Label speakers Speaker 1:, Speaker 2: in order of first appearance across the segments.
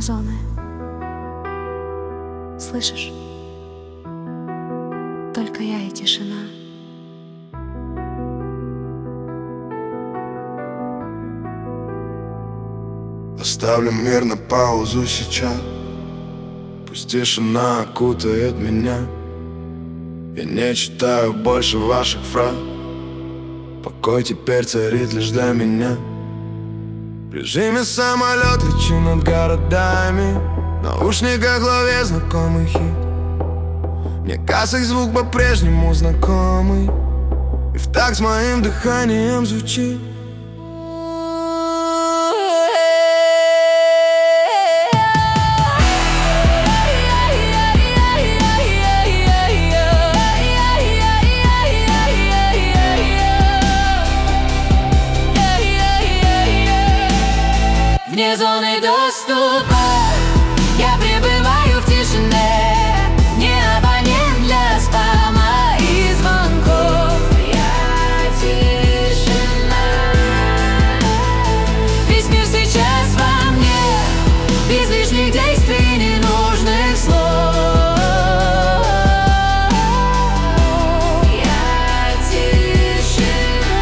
Speaker 1: зоны. Слышишь? Только я и тишина.
Speaker 2: Оставлю мир на паузу сейчас. Пусть тишина окутает меня. Я не читаю больше ваших фраз. Покой теперь царит лишь для меня. В режиме самолет лечу над городами. В наушниках в голове знакомый хит. Мне кажется, их звук по-прежнему знакомый, и в такт с моим дыханием звучит.
Speaker 3: Вне зоны доступа я пребываю в тишине, не абонент для спама и звонков. Я тишина. Весь мир сейчас во мне, без лишних действий, ненужных слов. Я тишина.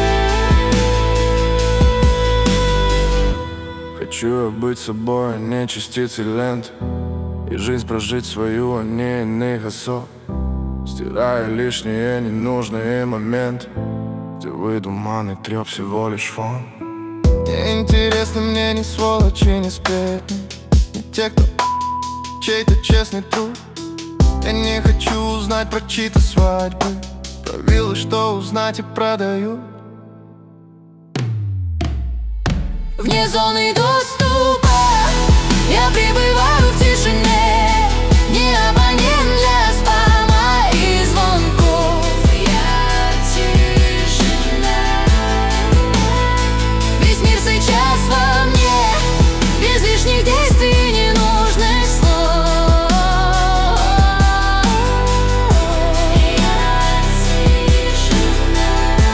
Speaker 2: Хочу быть собой, а не частицей ленты, и жизнь прожить свою, а не иных особ, стирая лишние ненужные моменты, где выдуманный трёп всего лишь фон. Не интересны мне ни сволочи, ни сплетни, ни те, кто чей-то честный труд. Я не хочу узнать про чьи-то свадьбы, про виллы, что узнать и продают.
Speaker 3: Вне зоны доступа я пребываю в тишине, не абонент для спама и звонков. Я тишина. Весь мир сейчас во мне, без лишних действий, ненужных слов. Я тишина.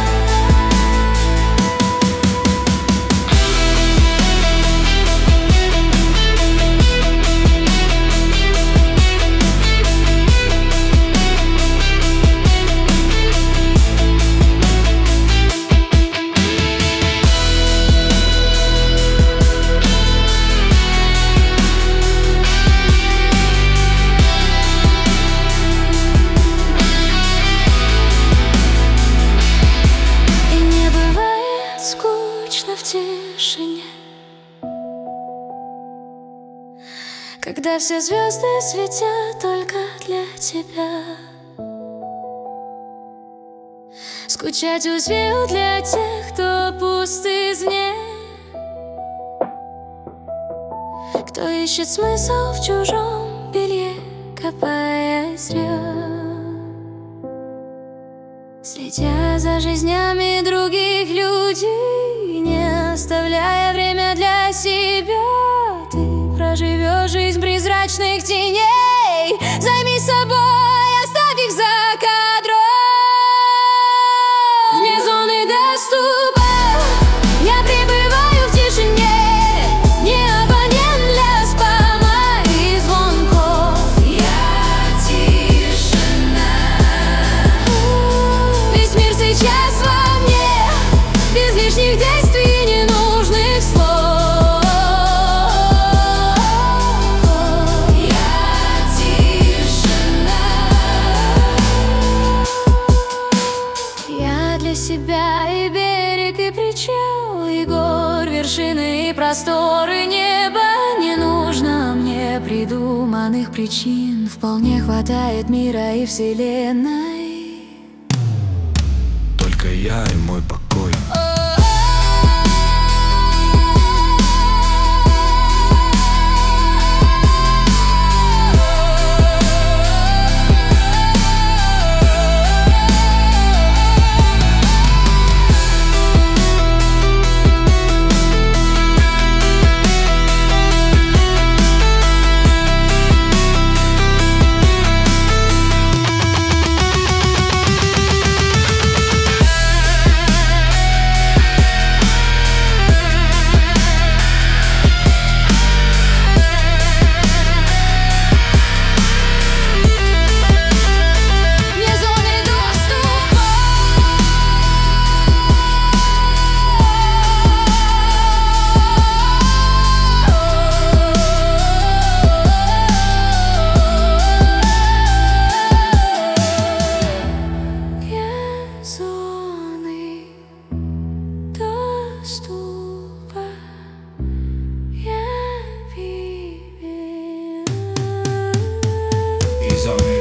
Speaker 3: В тишине, когда все звезды светят только для тебя. Скучать успею для тех, кто пуст извне, кто ищет смысл в чужом белье, копая зря, следя за жизнями других людей, не оставляя время для себя. Ты проживешь жизнь призрачных теней. Займись собой, оставь их за кадром. Вне зоны доступа я пребываю в тишине, не абонент для спама и звонков. Я тишина. Весь мир сейчас во мне, без лишних действий, ненужных слов. Я тишина. Я для себя и берег, и причал, и гор, вершины, и просторы неба. Не нужно мне придуманных причин, вполне хватает мира и вселенной.
Speaker 2: Только я и мой покой.
Speaker 4: и зовет.